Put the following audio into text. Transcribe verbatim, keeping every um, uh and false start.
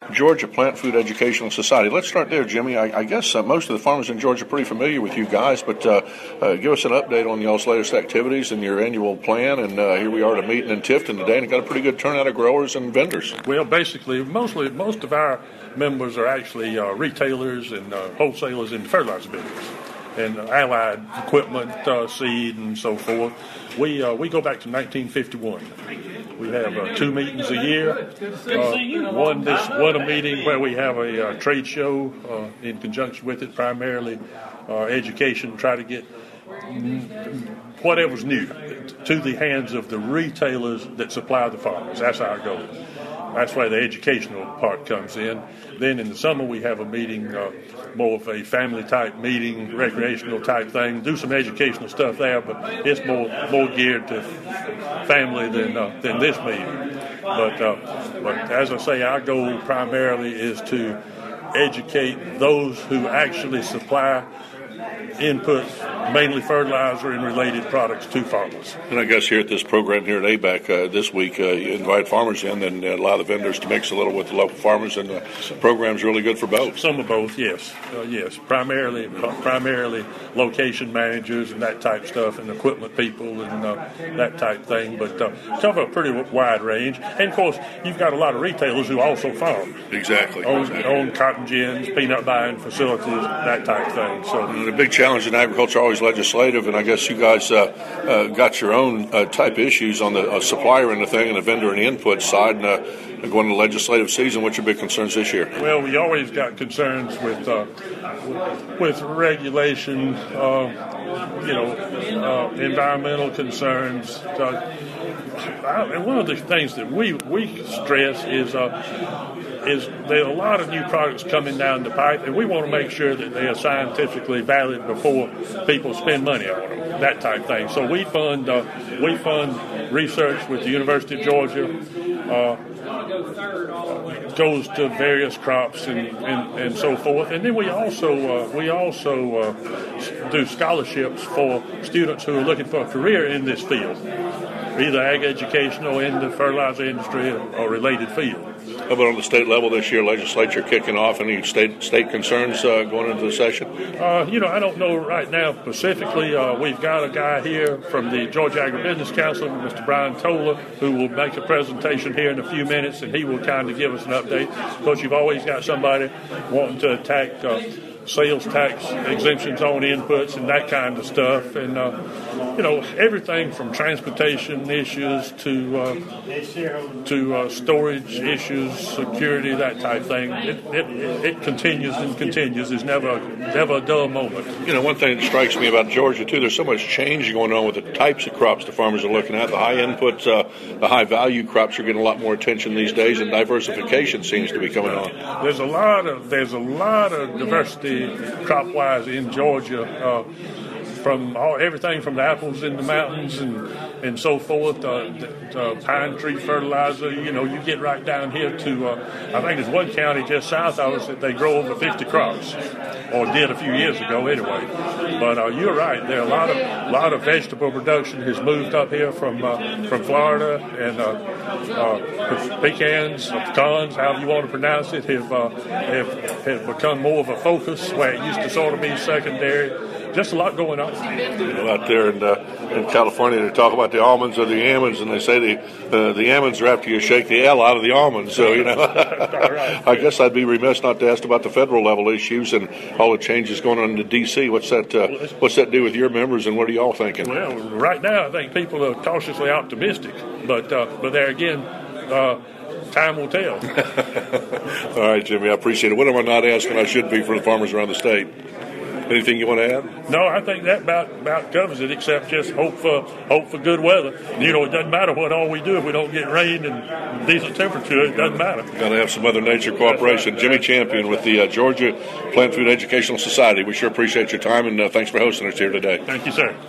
Georgia Plant Food Educational Society. Let's start there, Jimmy. I, I guess uh, most of the farmers in Georgia are pretty familiar with you guys, but uh, uh, give us an update on y'all's latest activities and your annual plan. And uh, here we are at a meeting in Tifton today, and got a pretty good turnout of growers and vendors. Well, basically, mostly most of our members are actually uh, retailers and uh, wholesalers in the fertilizer business and uh, allied equipment, uh, seed, and so forth. We uh, we go back to nineteen fifty-one. We have uh, two meetings a year. Uh, one this one a meeting where we have a uh, trade show uh, in conjunction with it, primarily uh, education, try to get whatever's new to the hands of the retailers that supply the farmers. That's our goal. That's where the educational part comes in. Then in the summer we have a meeting, uh, more of a family-type meeting, recreational-type thing. Do some educational stuff there, but it's more more geared to family than uh, than this meeting. But uh, but as I say, our goal primarily is to educate those who actually supply inputs, mainly fertilizer and related products, to farmers. And I guess here at this program here at A B A C uh, this week, uh, you invite farmers in and allow the vendors to mix a little with the local farmers, and the program's really good for both. Some of both, yes, uh, yes. Primarily, uh, primarily location managers and that type stuff, and equipment people and uh, that type thing. But uh, cover a pretty wide range. And of course, you've got a lot of retailers who also farm. Exactly. Own, exactly. own cotton gins, peanut buying facilities, that type thing. So and the big challenge in agriculture always legislative, and I guess you guys uh, uh, got your own uh, type issues on the uh, supplier and the thing, and the vendor and the input side, and uh, going to legislative season. What's your big concerns this year? Well, we always got concerns with uh, with regulation, uh, you know, uh, environmental concerns. Uh, and one of the things that we we stress is. Uh, is there are a lot of new products coming down the pipe, and we want to make sure that they are scientifically valid before people spend money on them, that type of thing. So we fund uh, we fund research with the University of Georgia, uh, goes to various crops and, and, and so forth. And then we also uh, we also uh, do scholarships for students who are looking for a career in this field, either ag education or in the fertilizer industry or related field. How about on the state level this year, legislature kicking off? Any state state concerns uh, going into the session? Uh, you know, I don't know right now specifically. Uh, we've got a guy here from the Georgia Agribusiness Council, Mister Brian Toller, who will make a presentation here in a few minutes, and he will kind of give us an update. Because you've always got somebody wanting to attack uh, sales tax exemptions on inputs and that kind of stuff, and uh, you know, everything from transportation issues to uh, to uh, storage issues, security, that type of thing. It, it it continues and continues. There's never never a dull moment. You know, one thing that strikes me about Georgia too, there's so much change going on with the types of crops the farmers are looking at. The high input, uh, the high value crops are getting a lot more attention these days, and diversification seems to be coming on. There's a lot of there's a lot of diversity crop-wise in Georgia, uh, from all, everything from the apples in the mountains and, and so forth, uh, uh, pine tree fertilizer. You know, you get right down here to, uh, I think there's one county just south of us that they grow over fifty crops, or did a few years ago anyway. But uh, you're right, there are a lot of lot of vegetable production has moved up here from uh, from Florida, and uh, uh, pecans, or pecans, however you want to pronounce it, have, uh, have have become more of a focus where it used to sort of be secondary. Just a lot going on. You know, out there in, uh, in California, they talk about the almonds or the almonds, and they say the uh, the almonds are after you shake the L out of the almonds. So, you know, I guess I'd be remiss not to ask about the federal level issues and all the changes going on in D C. What's that? Uh, what's that do with your members, and what are y'all thinking? Well, right now, I think people are cautiously optimistic, but uh, but there again. Uh, Time will tell. All right, Jimmy, I appreciate it. What am I not asking I should be for the farmers around the state? Anything you want to add? No, I think that about, about covers it, except just hope for hope for good weather. You know, it doesn't matter what all we do if we don't get rain and decent temperature. It doesn't matter. Got to have some Mother Nature cooperation. Jimmy Champion with the uh, Georgia Plant Food Educational Society. We sure appreciate your time, and uh, thanks for hosting us here today. Thank you, sir.